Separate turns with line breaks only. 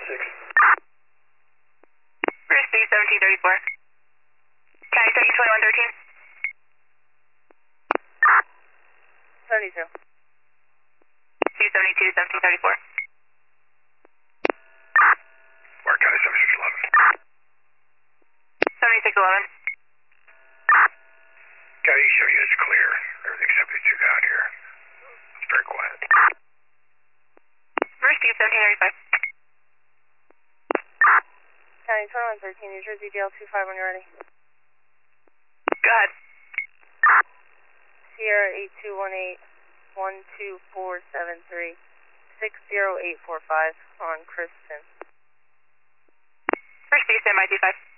Bruce, B 1734. County Second 2113.
72.
C 72 1734.
Mark County 7611.
7611.
County show units clear. Everything's 72 down here. It's very quiet.
Bruce, B 1735.
County 2113, New Jersey, DL 25 when you're ready.
Go ahead.
Sierra 8218 12473 60845 on Kristen.
Bruce, B stand by 25.